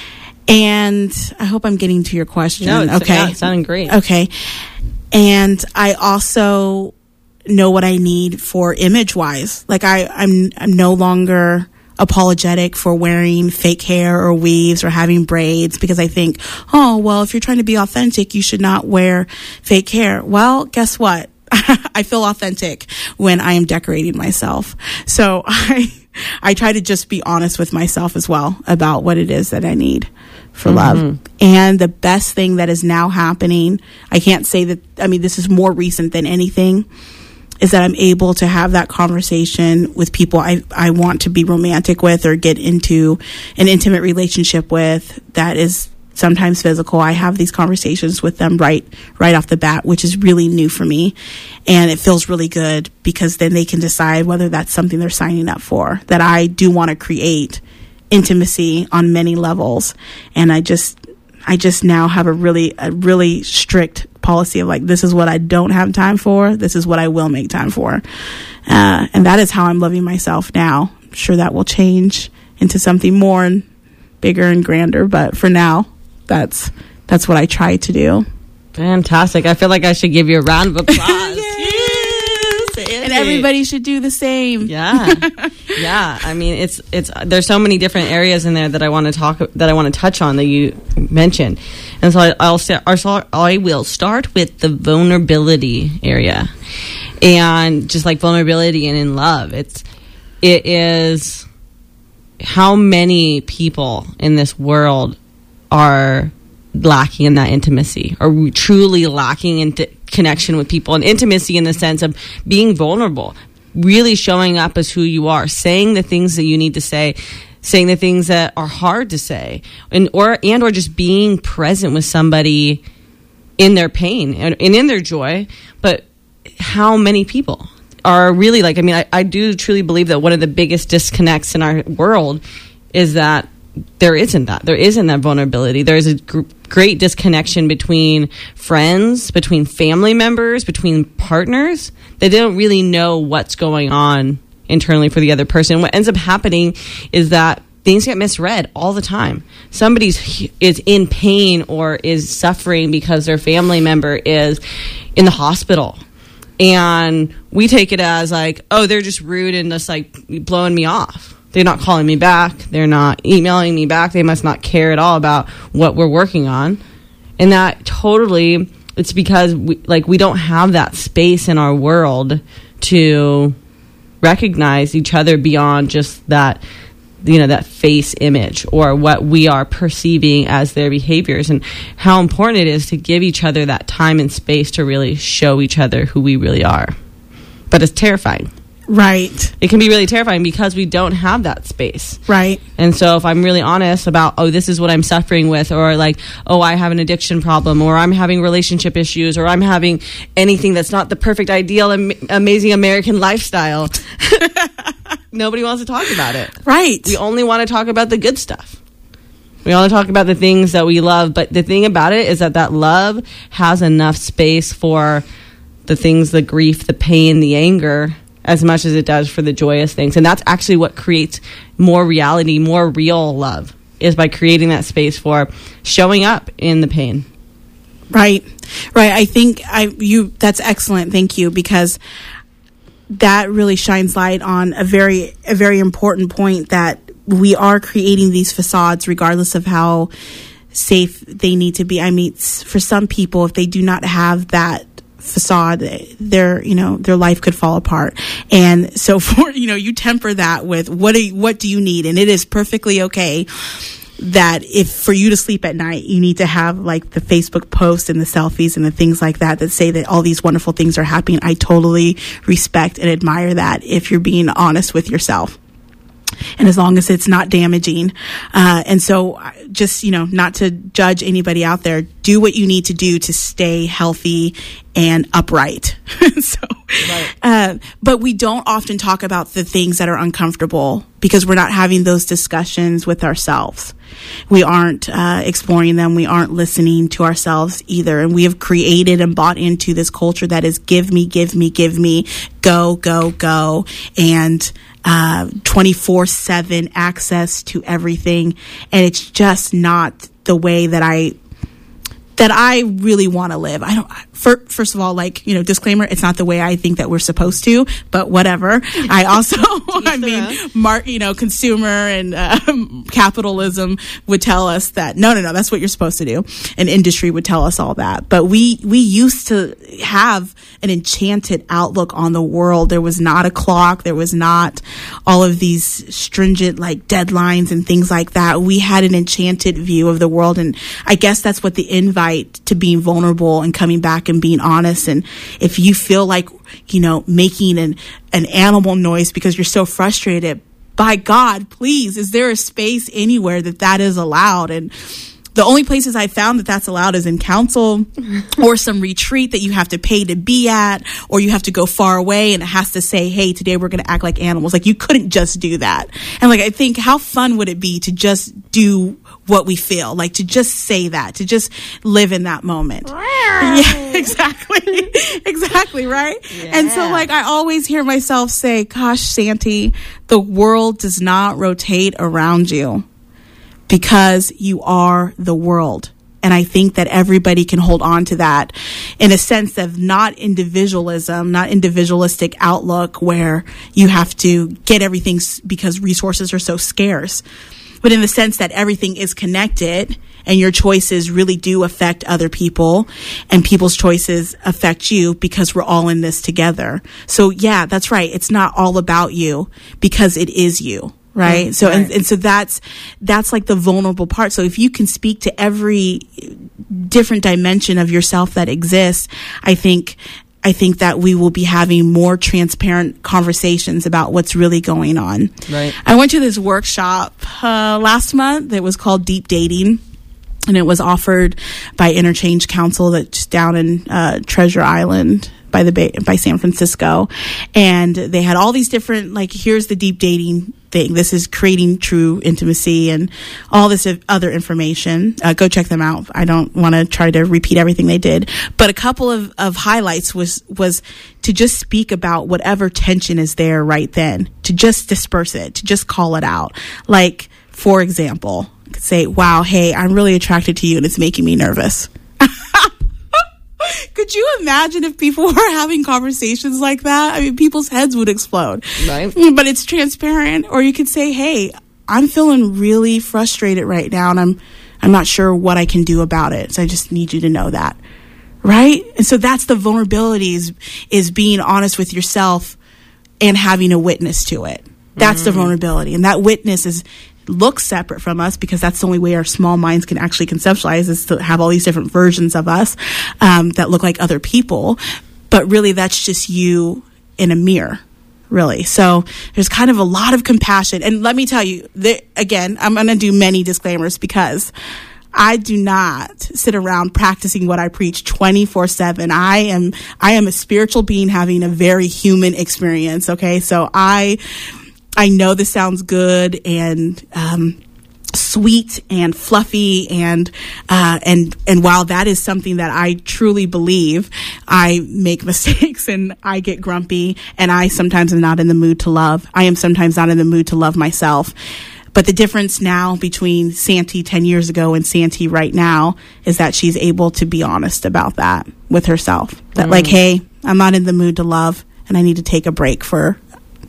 And I hope I'm getting to your question. No, it's, okay. Yeah, it's sounding great. Okay. And I also know what I need for image-wise. Like I, I'm, I'm no longer apologetic for wearing fake hair or weaves or having braids because I think, oh, well, if you're trying to be authentic, you should not wear fake hair. Well, guess what? I feel authentic when I am decorating myself. So I I try to just be honest with myself as well about what it is that I need for mm-hmm. love. And the best thing that is now happening, I can't say that, I mean, this is more recent than anything, is that I'm able to have that conversation with people I, I want to be romantic with or get into an intimate relationship with that is sometimes physical. I have these conversations with them right right off the bat, which is really new for me. And it feels really good because then they can decide whether that's something they're signing up for, that I do want to create intimacy on many levels. And I just I just now have a really a really strict policy of like, this is what I don't have time for. This is what I will make time for. Uh, and that is how I'm loving myself now. I'm sure that will change into something more and bigger and grander. But for now, that's that's what I try to do. Fantastic. I feel like I should give you a round of applause. Yes, and everybody should do the same. Yeah. Yeah. I mean, it's it's there's so many different areas in there that I want to talk that I want to touch on that you mentioned. And so I, I'll start I will start with the vulnerability area. And just like vulnerability and in love, it's it is how many people in this world are lacking in that intimacy, or truly lacking in t- connection with people, and intimacy in the sense of being vulnerable, really showing up as who you are, saying the things that you need to say, saying the things that are hard to say, and or and or just being present with somebody in their pain and, and in their joy. But how many people are really like, I mean, I, I do truly believe that one of the biggest disconnects in our world is that there isn't that. There isn't that vulnerability. There's a gr- great disconnection between friends, between family members, between partners. They don't really know what's going on internally for the other person. What ends up happening is that things get misread all the time. Somebody's is in pain or is suffering because their family member is in the hospital. And we take it as like, oh, they're just rude and just like blowing me off. They're not calling me back. They're not emailing me back. They must not care at all about what we're working on. And that totally, it's because we, like, we don't have that space in our world to recognize each other beyond just that, you know, that face image or what we are perceiving as their behaviors, and how important it is to give each other that time and space to really show each other who we really are. But it's terrifying. Right. It can be really terrifying because we don't have that space. Right. And so if I'm really honest about, oh, this is what I'm suffering with, or like, oh, I have an addiction problem, or I'm having relationship issues, or I'm having anything that's not the perfect, ideal, am- amazing American lifestyle, nobody wants to talk about it. Right. We only want to talk about the good stuff. We want to talk about the things that we love. But the thing about it is that that love has enough space for the things, the grief, the pain, the anger, as much as it does for the joyous things. And that's actually what creates more reality, more real love, is by creating that space for showing up in the pain. Right. Right. I think I you that's excellent. Thank you, because that really shines light on a very a very important point that we are creating these facades regardless of how safe they need to be. I mean, for some people, if they do not have that facade, their, you know, their life could fall apart. And so for, you know, you temper that with what do you, what do you need? And it is perfectly okay that if for you to sleep at night, you need to have like the Facebook posts and the selfies and the things like that that say that all these wonderful things are happening. I totally respect and admire that if you're being honest with yourself. And as long as it's not damaging. Uh, and so just, you know, not to judge anybody out there, do what you need to do to stay healthy and upright. so, right. uh, but we don't often talk about the things that are uncomfortable because we're not having those discussions with ourselves. We aren't uh, exploring them. We aren't listening to ourselves either. And we have created and bought into this culture that is give me, give me, give me, go, go, go. And uh, twenty-four seven access to everything. And it's just not the way that I that I really want to live. I don't, for, first of all, like, you know, disclaimer, it's not the way I think that we're supposed to, but whatever. I also, I mean, mark, you know, consumer and uh, capitalism would tell us that, no, no, no, that's what you're supposed to do. And industry would tell us all that. But we, we used to have an enchanted outlook on the world. There was not a clock. There was not all of these stringent like deadlines and things like that. We had an enchanted view of the world. And I guess that's what the invite to being vulnerable and coming back and being honest. And if you feel like, you know, making an, an animal noise because you're so frustrated, by God, please, is there a space anywhere that that is allowed? And the only places I found that that's allowed is in council or some retreat that you have to pay to be at, or you have to go far away and it has to say, hey, today we're going to act like animals. Like, you couldn't just do that. And like, I think how fun would it be to just do what we feel, like to just say that, to just live in that moment. Yeah, exactly. exactly. Right. Yeah. And so like, I always hear myself say, gosh, Santi, the world does not rotate around you because you are the world. And I think that everybody can hold on to that in a sense of not individualism, not individualistic outlook where you have to get everything because resources are so scarce. But in the sense that everything is connected and your choices really do affect other people and people's choices affect you because we're all in this together. So yeah, that's right. It's not all about you because it is you. Right. Mm, so, right. And, and so that's, that's like the vulnerable part. So if you can speak to every different dimension of yourself that exists, I think I think that we will be having more transparent conversations about what's really going on. Right. I went to this workshop uh, last month that was called Deep Dating, and it was offered by Interchange Council that's down in uh, Treasure Island by the Bay, by San Francisco. And they had all these different, like, here's the deep dating thing. This is creating true intimacy and all this other information. Uh, go check them out. I don't want to try to repeat everything they did. But a couple of, of highlights was, was to just speak about whatever tension is there right then, to just disperse it, to just call it out. Like, for example, I could say, wow, hey, I'm really attracted to you and it's making me nervous. Could you imagine if people were having conversations like that? I mean, people's heads would explode. Right. But it's transparent. Or you could say, hey, I'm feeling really frustrated right now, and I'm I'm not sure what I can do about it. So I just need you to know that. Right? And so that's the vulnerability is, is being honest with yourself and having a witness to it. That's mm-hmm. the vulnerability. And that witness is looks separate from us because that's the only way our small minds can actually conceptualize is to have all these different versions of us um, that look like other people. But really, that's just you in a mirror, really. So there's kind of a lot of compassion. And let me tell you, there, again, I'm going to do many disclaimers because I do not sit around practicing what I preach twenty-four seven. I am, I am a spiritual being having a very human experience. Okay. So I, I know this sounds good and, um, sweet and fluffy and, uh, and, and while that is something that I truly believe, I make mistakes and I get grumpy and I sometimes am not in the mood to love. I am sometimes not in the mood to love myself. But the difference now between Santi ten years ago and Santi right now is that she's able to be honest about that with herself. That mm. like, hey, I'm not in the mood to love and I need to take a break for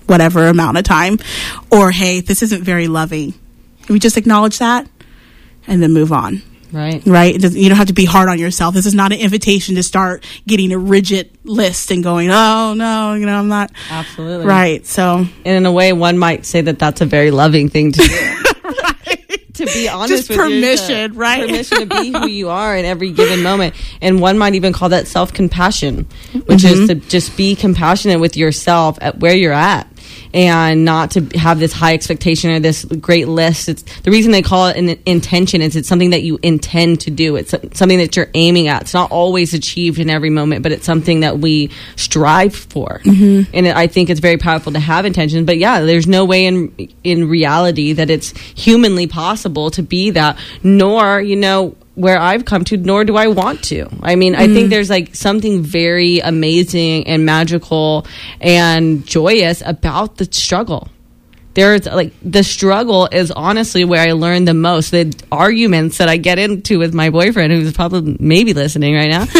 whatever amount of time, or hey, this isn't very loving. We just acknowledge that and then move on. Right. Right. It doesn't, you don't have to be hard on yourself. This is not an invitation to start getting a rigid list and going, oh, no, you know, I'm not. Absolutely. Right. So. And in a way, one might say that that's a very loving thing to do. Right. To be honest just with permission, you, right? Permission to be who you are in every given moment. And one might even call that self-compassion, which mm-hmm. is to just be compassionate with yourself at where you're at. And not to have this high expectation or this great list. It's the reason they call it an intention is it's something that you intend to do. It's something that you're aiming at. It's not always achieved in every moment, but it's something that we strive for. Mm-hmm. And I think it's very powerful to have intention. But yeah, there's no way in in reality that it's humanly possible to be that. Nor, you know, where I've come to, nor do I want to. I mean, mm. I think there's like something very amazing and magical and joyous about the struggle. There's like the struggle is honestly where I learn the most. The arguments that I get into with my boyfriend, who's probably maybe listening right now,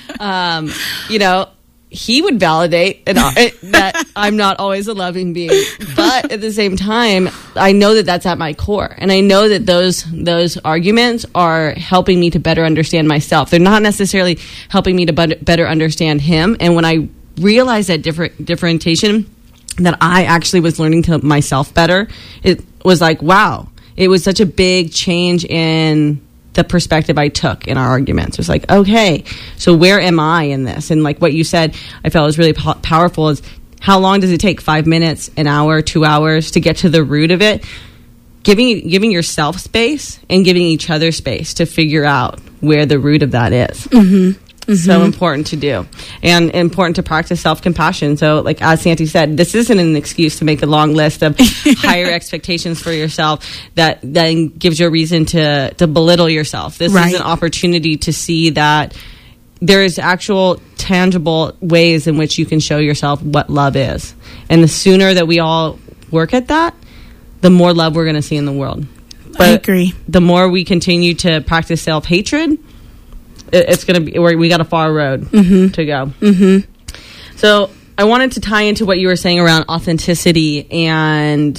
um, you know, he would validate and, uh, that I'm not always a loving being, but at the same time, I know that that's at my core, and I know that those those arguments are helping me to better understand myself. They're not necessarily helping me to but- better understand him. And when I realized that different differentiation, that I actually was learning to myself better, it was like, wow, it was such a big change in the perspective I took in our arguments. It was like, okay, so where am I in this? And like what you said, I felt was really po- powerful is how long does it take? Five minutes, an hour, two hours to get to the root of it? Giving giving yourself space and giving each other space to figure out where the root of that is. Mm-hmm. Mm-hmm. So important to do, and important to practice self-compassion. So like as Santi said, this isn't an excuse to make a long list of higher expectations for yourself that then gives you a reason to, to belittle yourself. This right. is an opportunity to see that there is actual tangible ways in which you can show yourself what love is. And the sooner that we all work at that, the more love we're going to see in the world. But I agree. The more we continue to practice self-hatred, it's going to be where we got a far road mm-hmm. to go. Mm-hmm. So I wanted to tie into what you were saying around authenticity and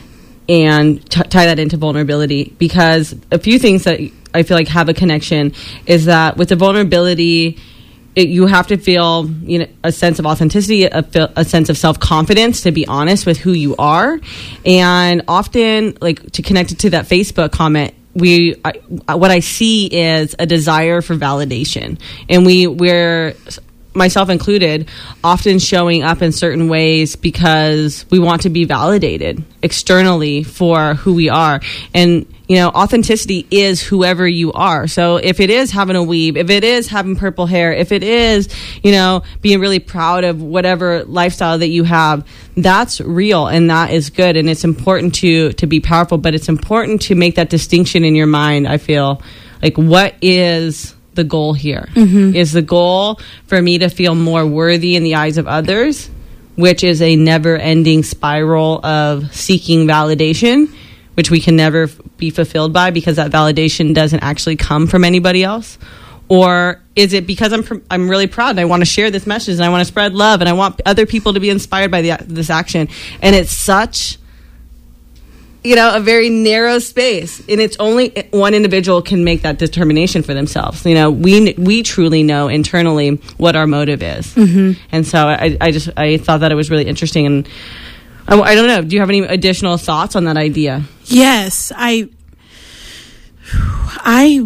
and t- tie that into vulnerability, because a few things that I feel like have a connection is that with the vulnerability, it, you have to feel, you know, a sense of authenticity, a, a sense of self-confidence to be honest with who you are. And often, like, to connect it to that Facebook comment, we I, what I see is a desire for validation, and we we're myself included often showing up in certain ways because we want to be validated externally for who we are. And you know, authenticity is whoever you are. So if it is having a weave, if it is having purple hair, if it is, you know, being really proud of whatever lifestyle that you have, that's real and that is good. And it's important to, to be powerful, but it's important to make that distinction in your mind. I feel like, what is the goal here? Mm-hmm. Is the goal for me to feel more worthy in the eyes of others, which is a never ending spiral of seeking validation, which we can never be fulfilled by because that validation doesn't actually come from anybody else? Or is it because I'm pr- I'm really proud and I want to share this message and I want to spread love and I want other people to be inspired by the, this action? And it's such, you know, a very narrow space, and it's only one individual can make that determination for themselves. You know, we we truly know internally what our motive is. Mm-hmm. And so I, I just I thought that it was really interesting, and I, I don't know. Do you have any additional thoughts on that idea? Yes, I, I,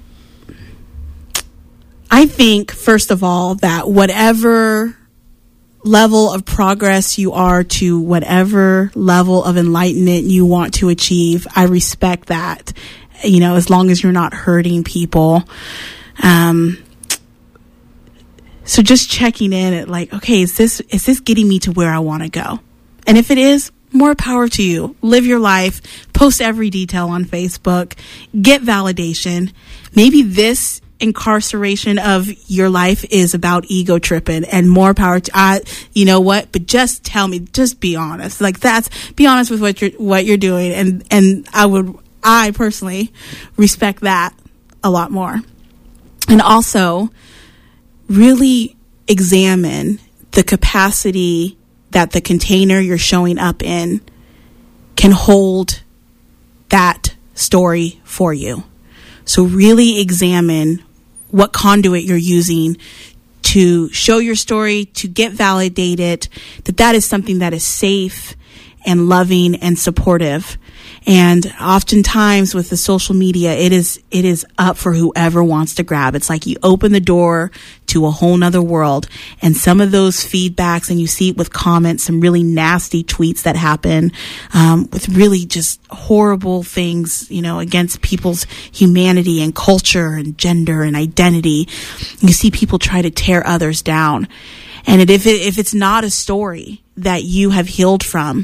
I think first of all that whatever level of progress you are to whatever level of enlightenment you want to achieve, I respect that. You know, as long as you're not hurting people. Um, so just checking in at like, okay, is this is this getting me to where I want to go? And if it is, more power to you. Live your life. Post every detail on Facebook. Get validation. Maybe this incarceration of your life is about ego tripping, and more power to, uh, you know what, but just tell me, just be honest. Like that's, be honest with what you're, what you're doing. And, and I would, I personally respect that a lot more. And also really examine the capacity that the container you're showing up in can hold that story for you. So really examine what conduit you're using to show your story, to get validated, that that is something that is safe and loving and supportive. And oftentimes with the social media, it is, it is up for whoever wants to grab. It's like you open the door to a whole nother world. And some of those feedbacks, and you see it with comments, some really nasty tweets that happen, um, with really just horrible things, you know, against people's humanity and culture and gender and identity. You see people try to tear others down. And it, if it, if it's not a story that you have healed from,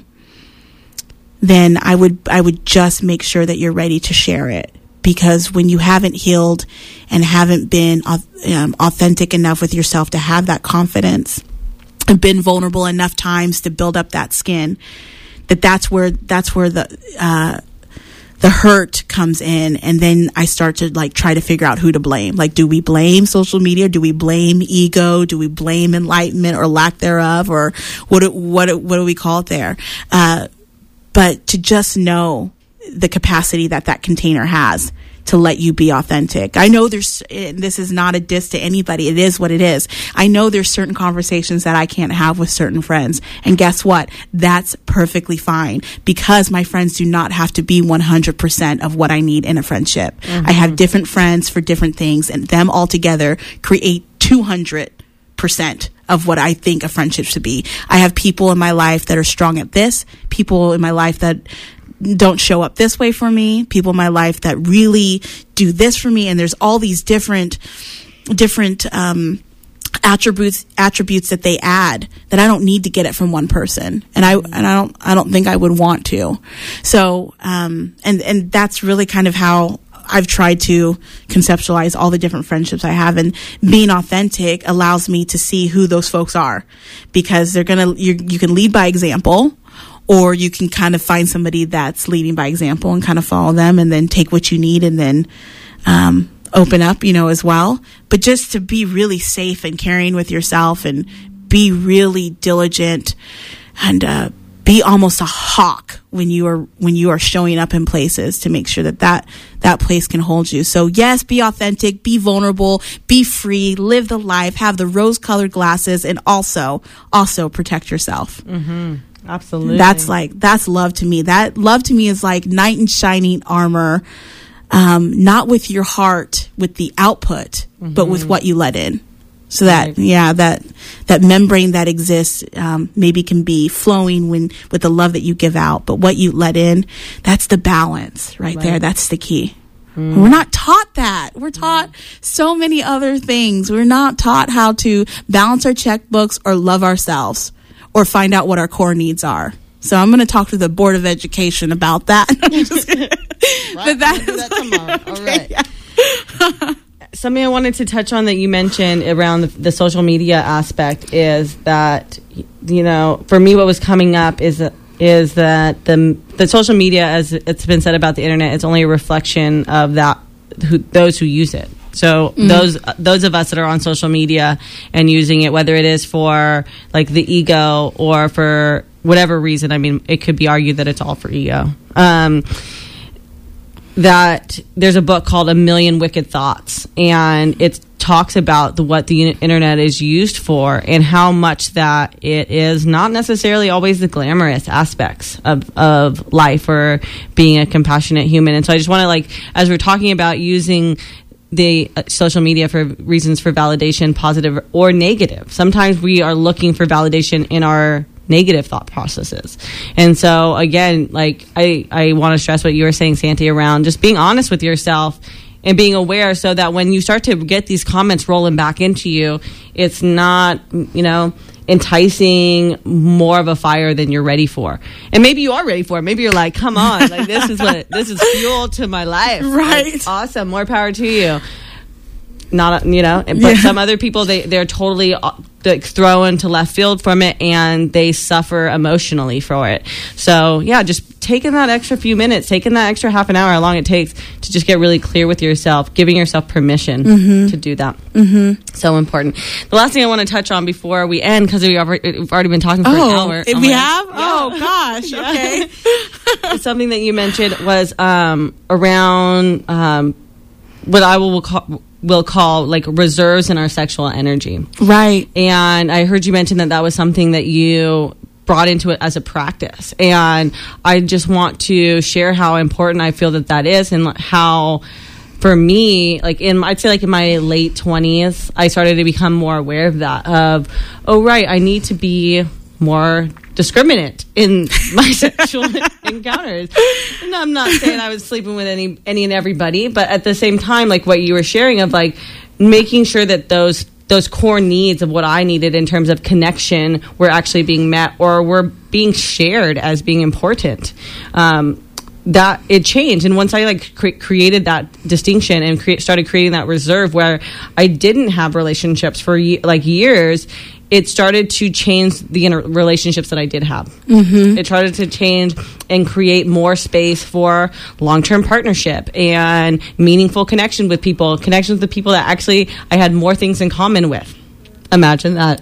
then I would I would just make sure that you're ready to share it. Because when you haven't healed and haven't been um, authentic enough with yourself to have that confidence and been vulnerable enough times to build up that skin, that that's where that's where the uh, the hurt comes in. And then I start to like try to figure out who to blame. Like, do we blame social media? Do we blame ego? Do we blame enlightenment or lack thereof? Or what what what do we call it there? Uh, But to just know the capacity that that container has to let you be authentic. I know there's, this is not a diss to anybody. It is what it is. I know there's certain conversations that I can't have with certain friends. And guess what? That's perfectly fine, because my friends do not have to be one hundred percent of what I need in a friendship. Mm-hmm. I have different friends for different things, and them all together create two hundred percent of what I think a friendship should be. I have people in my life that are strong at this, people in my life that don't show up this way for me, people in my life that really do this for me. And there's all these different, different, um, attributes, attributes that they add that I don't need to get it from one person. And I, and I don't, I don't think I would want to. So, um, and, and that's really kind of how I've tried to conceptualize all the different friendships I have, and being authentic allows me to see who those folks are, because they're going to, you, you can lead by example, or you can kind of find somebody that's leading by example and kind of follow them, and then take what you need, and then, um, open up, you know, as well. But just to be really safe and caring with yourself, and be really diligent, and, uh, be almost a hawk when you are when you are showing up in places, to make sure that that, that place can hold you. So yes, be authentic, be vulnerable, be free, live the life, have the rose-colored glasses, and also also protect yourself. Mm-hmm. Absolutely. That's like that's love to me. That love to me is like knight in shining armor, um, not with your heart, with the output, mm-hmm. but with what you let in. So that, right. yeah, that, that membrane that exists, um, maybe can be flowing when, with the love that you give out, but what you let in, that's the balance right, right. there. That's the key. Mm. We're not taught that. We're taught yeah. so many other things. We're not taught how to balance our checkbooks, or love ourselves, or find out what our core needs are. So I'm going to talk to the Board of Education about that. right. But that is that like, All okay, right. Yeah. Something I wanted to touch on that you mentioned around the, the social media aspect is that, you know, for me, what was coming up is is that the the social media, as it's been said about the internet, is only a reflection of that who, those who use it. So mm-hmm. those those of us that are on social media and using it, whether it is for like the ego or for whatever reason, I mean, it could be argued that it's all for ego. Um, that there's a book called A Million Wicked Thoughts, and it talks about the, what the internet is used for, and how much that it is not necessarily always the glamorous aspects of, of life, or being a compassionate human. And so I just want to, like, as we're talking about using the uh, social media for reasons for validation, positive or negative, sometimes we are looking for validation in our negative thought processes. And so again, like I, I want to stress what you were saying, Santi, around just being honest with yourself and being aware, so that when you start to get these comments rolling back into you, it's not, you know, enticing more of a fire than you're ready for. And maybe you are ready for it. Maybe you're like, come on, like this is what this is fuel to my life. Right. Like, awesome. More power to you. Not, you know, but yeah. some other people, they, they're totally like, thrown to left field from it, and they suffer emotionally for it. So yeah, just taking that extra few minutes, taking that extra half an hour, how long it takes to just get really clear with yourself, giving yourself permission mm-hmm. to do that. Mm-hmm. So important. The last thing I want to touch on before we end, because we we've already been talking for oh, an hour. Oh, we have? Yeah. Oh, gosh. Okay. Something that you mentioned was um, around um, what I will call, will call like reserves in our sexual energy. Right. And I heard you mention that that was something that you brought into it as a practice. And I just want to share how important I feel that that is, and how, for me, like in, I'd say like in my late twenties, I started to become more aware of that, of, oh, right, I need to be more discriminate in my sexual encounters. And I'm not saying I was sleeping with any, any and everybody, but at the same time, like what you were sharing of like making sure that those those core needs of what I needed in terms of connection were actually being met, or were being shared as being important. Um, that it changed. And once I like cre- created that distinction and cre- started creating that reserve where I didn't have relationships for ye- like years, it started to change the inter- relationships that I did have. Mm-hmm. It started to change and create more space for long-term partnership and meaningful connection with people, connections with people that actually I had more things in common with. Imagine that.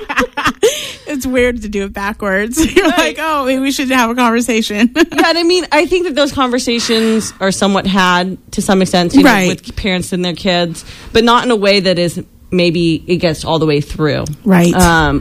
It's weird to do it backwards. You're right. Like, oh, maybe we should have a conversation. Yeah, and I mean, I think that those conversations are somewhat had to some extent, you right. know, with parents and their kids, but not in a way that is maybe it gets all the way through. Right. Um,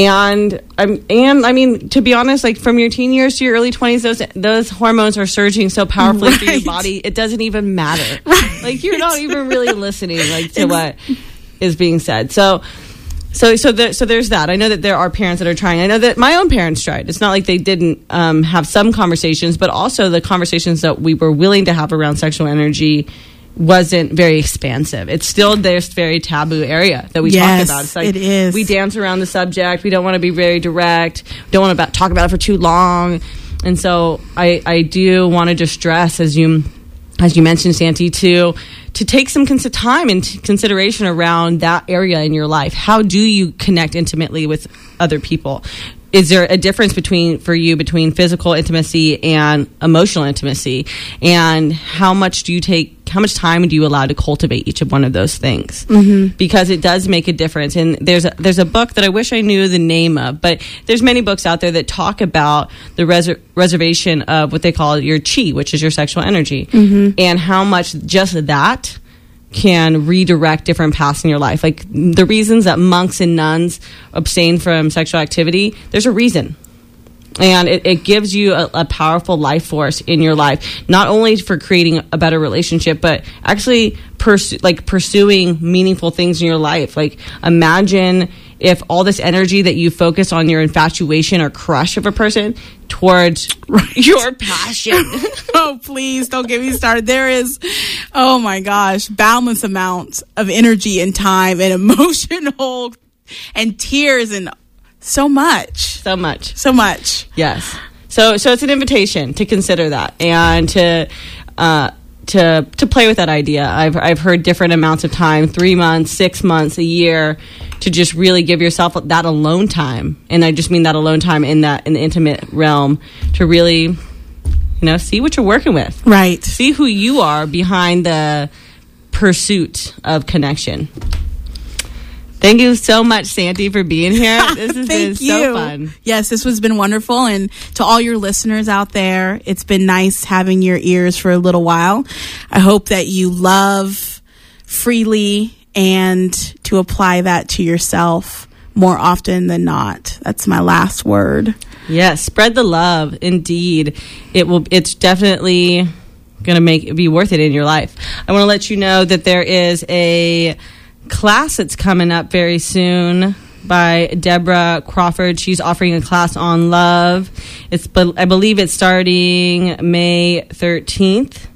and I'm, and I mean, to be honest, like from your teen years to your early twenties, those those hormones are surging so powerfully right. through your body, it doesn't even matter. Right. Like you're not even really listening, like to what is being said. So. So, so, the, so there's that. I know that there are parents that are trying. I know that my own parents tried. It's not like they didn't um, have some conversations, but also the conversations that we were willing to have around sexual energy wasn't very expansive. It's still this very taboo area that we yes, talk about. It's like it is. We dance around the subject. We don't want to be very direct. We don't want to about, talk about it for too long. And so I, I do want to just stress, as you as you mentioned, Santi, to to take some cons- time and consideration around that area in your life. How do you connect intimately with other people? Is there a difference between for you between physical intimacy and emotional intimacy? And how much do you take, how much time do you allow to cultivate each of one of those things? Mm-hmm. Because it does make a difference. And there's a, there's a book that I wish I knew the name of, but there's many books out there that talk about the res- reservation of what they call your chi, which is your sexual energy, mm-hmm. and how much just that can redirect different paths in your life. Like the reasons that monks and nuns abstain from sexual activity, there's a reason. And it, it gives you a, a powerful life force in your life, not only for creating a better relationship, but actually pers- like pursuing meaningful things in your life. Like imagine if all this energy that you focus on your infatuation or crush of a person towards right. your passion. Oh, please don't get me started. There is, oh my gosh, boundless amounts of energy and time and emotional and tears and so much. So much. So much. Yes. So so it's an invitation to consider that and to uh, to to play with that idea. I've I've heard different amounts of time, three months, six months, a year, to just really give yourself that alone time. And I just mean that alone time in that in the intimate realm to really, you know, see what you're working with. Right. See who you are behind the pursuit of connection. Thank you so much, Santi, for being here. This has been so fun. Yes, this has been wonderful. And to all your listeners out there, it's been nice having your ears for a little while. I hope that you love freely and to apply that to yourself more often than not. That's my last word. Yes, spread the love. Indeed. It will. It's definitely going to make it be worth it in your life. I want to let you know that there is a class that's coming up very soon by Deborah Crawford. She's offering a class on love. It's, I believe it's starting May thirteenth,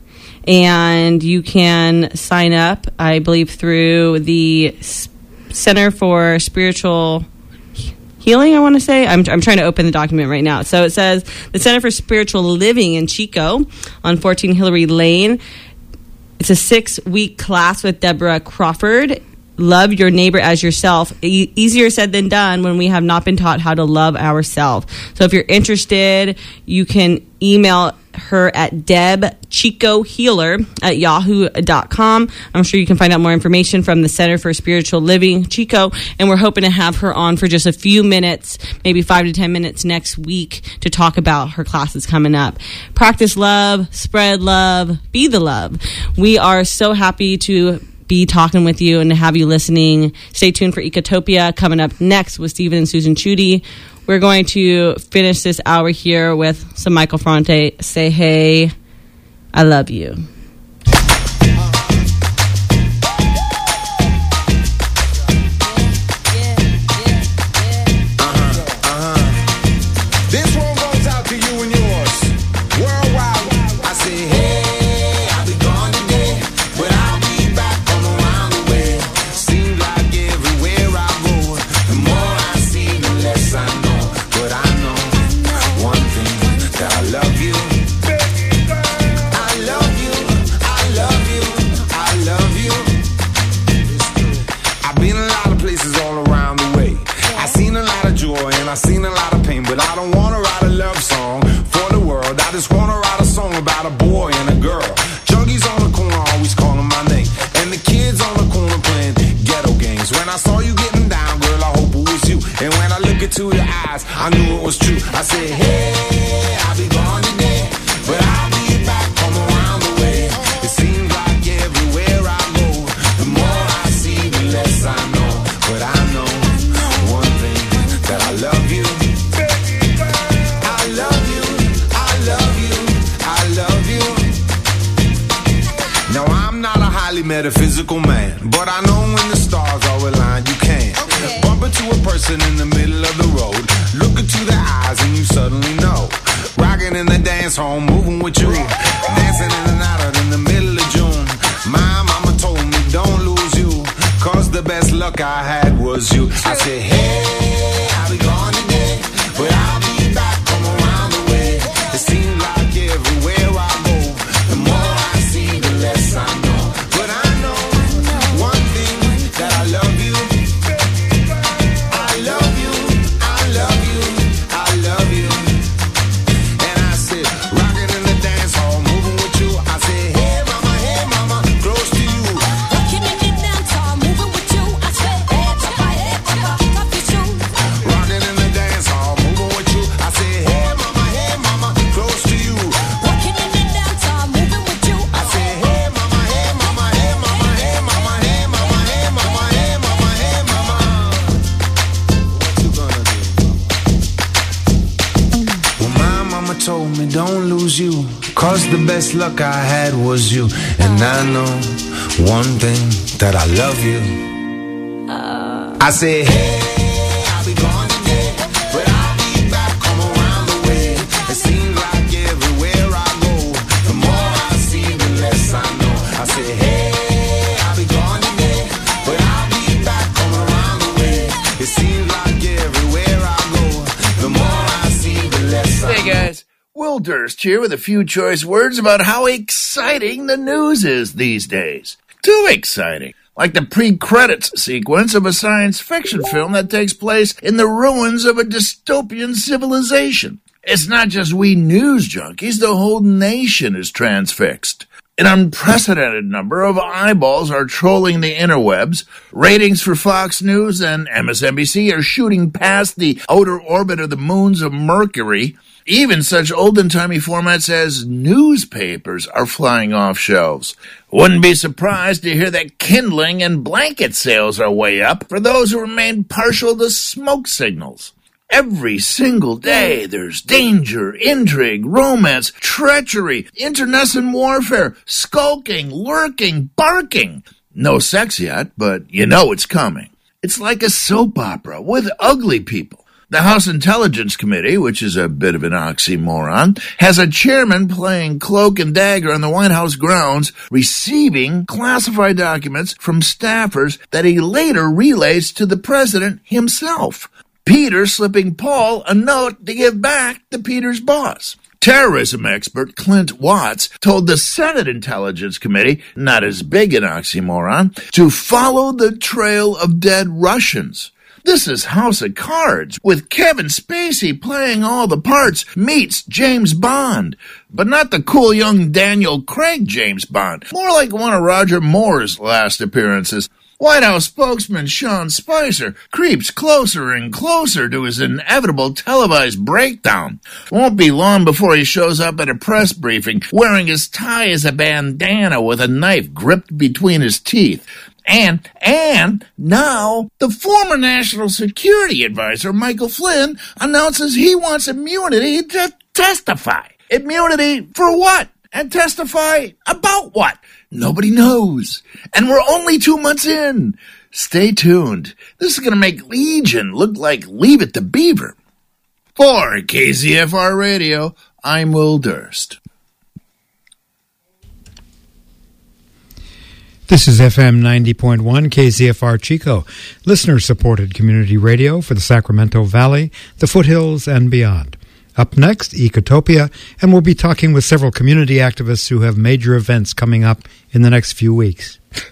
and you can sign up, I believe, through the Center for Spiritual Healing, I want to say. I'm, I'm trying to open the document right now. So it says the Center for Spiritual Living in Chico on fourteen Hillary Lane. It's a six-week class with Deborah Crawford. love your neighbor as yourself. E- easier said than done when we have not been taught how to love ourselves. So if you're interested, you can email her at deb chico healer at yahoo dot com. I'm sure you can find out more information from the Center for Spiritual Living, Chico, and we're hoping to have her on for just a few minutes, maybe five to ten minutes next week to talk about her classes coming up. Practice love, spread love, be the love. We are so happy to be talking with you and to have you listening. Stay tuned for Ecotopia coming up next with Stephen and Susan Chudy. We're going to finish this hour here with some Michael Franti. Say, hey, I love you. I've seen a lot of pain, but I don't want to write a love song for the world. I just want to write a song about a boy and a girl. Junkies on the corner always calling my name, and the kids on the corner playing ghetto games. When I saw you getting down, girl, I hope it was you. And when I look into your eyes, I knew it was true. I said, hey, I'll be gone today, but I'll be back from around the way. It seems like everywhere I go, the more I see, the less I know. But I know one thing, that I love you. I love you, I love you, I love you. Now I'm not a highly metaphysical man, but I know when the stars are aligned, you can okay. Bump into a person in the middle of the road, look into their eyes and you suddenly know. Rocking in the dance hall, moving with you, dancing in and out in the middle of June. My mama told me don't lose you, cause the best luck I had was you. I said, hey, I'll be gone today, but I'll be back from around the way. It seems like everywhere I go, the more I see, the less I know. But I know one thing, that I love you. I love you, I love you, I love you. And I said, rocking in the dance hall, moving with you. I said, hey mama, hey mama, close to you. Rocking in the dance hall, moving with you. I said, hey papa, hey papa, off your shoes. Rocking in the dance hall, moving with you. I said, hey mama, hey mama, close to you. Rocking in the dance hall, moving with you. I said, hey mama, hey mama, hey mama, hey mama, hey mama, hey mama, hey mama, hey mama. What you gonna do? Well, my mama told me don't lose you, cause the best luck I had was you. And I know one thing, that I love you. I said, hey, I'll be gone today, but I'll be back, come around the way. It seems like everywhere I go, the more I see, the less I know. I said, hey, I'll be gone today, but I'll be back, come around the way. It seems like everywhere I go, the more I see, the less I know. Hey guys, Will Durst here with a few choice words about how exciting the news is these days. Too exciting. Like the pre-credits sequence of a science fiction film that takes place in the ruins of a dystopian civilization. It's not just we news junkies, the whole nation is transfixed. An unprecedented number of eyeballs are trolling the interwebs. Ratings for Fox News and M S N B C are shooting past the outer orbit of the moons of Mercury. Even such olden-timey formats as newspapers are flying off shelves. Wouldn't be surprised to hear that kindling and blanket sales are way up for those who remain partial to smoke signals. Every single day, there's danger, intrigue, romance, treachery, internecine warfare, skulking, lurking, barking. No sex yet, but you know it's coming. It's like a soap opera with ugly people. The House Intelligence Committee, which is a bit of an oxymoron, has a chairman playing cloak and dagger on the White House grounds, receiving classified documents from staffers that he later relays to the president himself. Peter slipping Paul a note to give back to Peter's boss. Terrorism expert Clint Watts told the Senate Intelligence Committee, not as big an oxymoron, to follow the trail of dead Russians. This is House of Cards, with Kevin Spacey playing all the parts, meets James Bond. But not the cool young Daniel Craig James Bond, more like one of Roger Moore's last appearances. White House spokesman Sean Spicer creeps closer and closer to his inevitable televised breakdown. Won't be long before he shows up at a press briefing wearing his tie as a bandana with a knife gripped between his teeth. And, and, now, the former National Security Advisor, Michael Flynn, announces he wants immunity to testify. Immunity for what? And testify about what? Nobody knows. And we're only two months in. Stay tuned. This is going to make Legion look like Leave It to Beaver. For K C F R Radio, I'm Will Durst. This is F M ninety point one K Z F R Chico, listener-supported community radio for the Sacramento Valley, the foothills, and beyond. Up next, Ecotopia, and we'll be talking with several community activists who have major events coming up in the next few weeks.